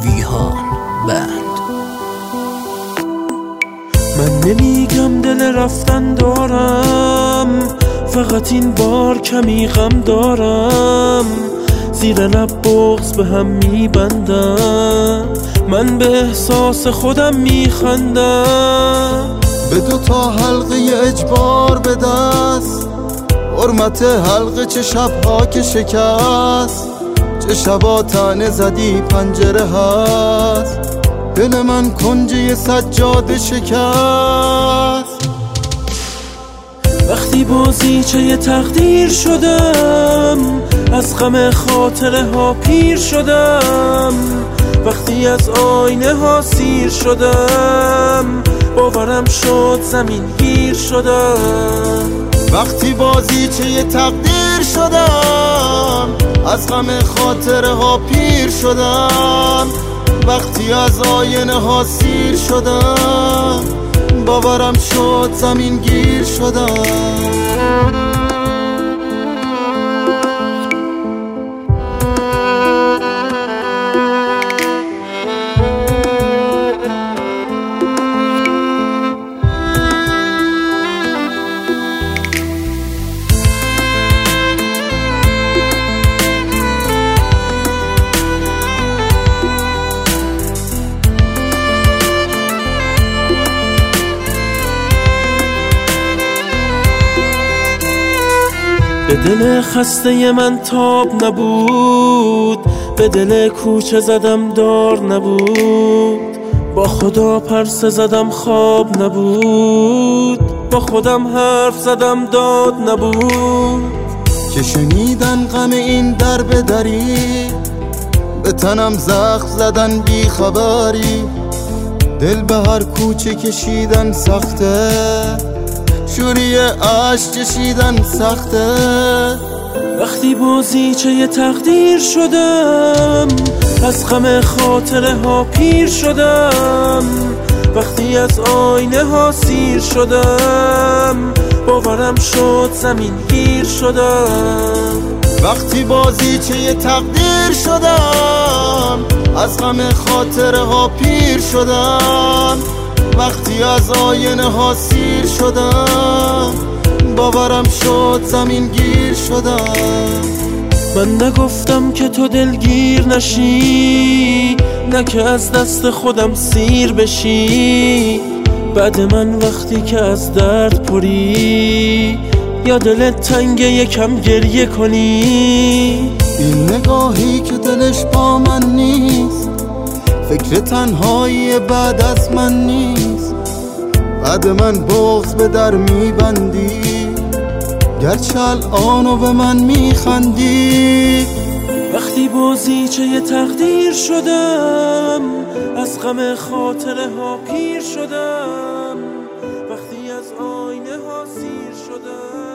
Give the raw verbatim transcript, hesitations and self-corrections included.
ویهان بند. من نمیگم دل رفتن دارم، فقط این بار کمی غم دارم. زیر لب بغض به هم میبندم، من به احساس خودم میخندم. به دو تا حلقه اجبار به دست، حرمت حلقه چه شبها که شکست. چه شبا تنه زدی پنجره هست، دل من کنجه سجاده شکست. وقتی بازیچه یه تقدیر شدم، از غم خاطره ها پیر شدم. وقتی از آینه ها سیر شدم، باورم شد زمین گیر شدم. وقتی بازیچه یه تقدیر شدم، از غم خاطره ها پیر شدم. وقتی از آینه ها سیر شدم، باورم شد زمین گیر شدم. به دل خسته من تاب نبود، به دل کوچه زدم دار نبود. با خدا پرسه زدم خواب نبود، با خودم حرف زدم داد نبود. که شنیدن غم این در به دری، به تنم زخم زدن بی خبری. دل به هر کوچه کشیدن سخته، شوری عشق چشیدن سخته. وقتی بازیچه یه تقدیر شدم، از غم خاطره ها پیر شدم. وقتی از آینه ها سیر شدم، باورم شد زمین گیر شدم. وقتی بازیچه یه تقدیر شدم، از غم خاطره ها پیر شدم. وقتی از آینه ها سیر شدم، باورم شد زمین گیر شدم. من نگفتم که تو دلگیر نشی، نه که از دست خودم سیر بشی. بعد من وقتی که از درد پری، یا دلت تنگه یکم گریه کنی. این نگاهی که دلش با من نیست، فکر تنهایی بعد از من نیست. بعد من بغض به در میبندی، گرچه الانو به من میخندی. وقتی بازیچه یه تقدیر شدم، از غم خاطره ها پیر شدم. وقتی از آینه ها سیر شدم.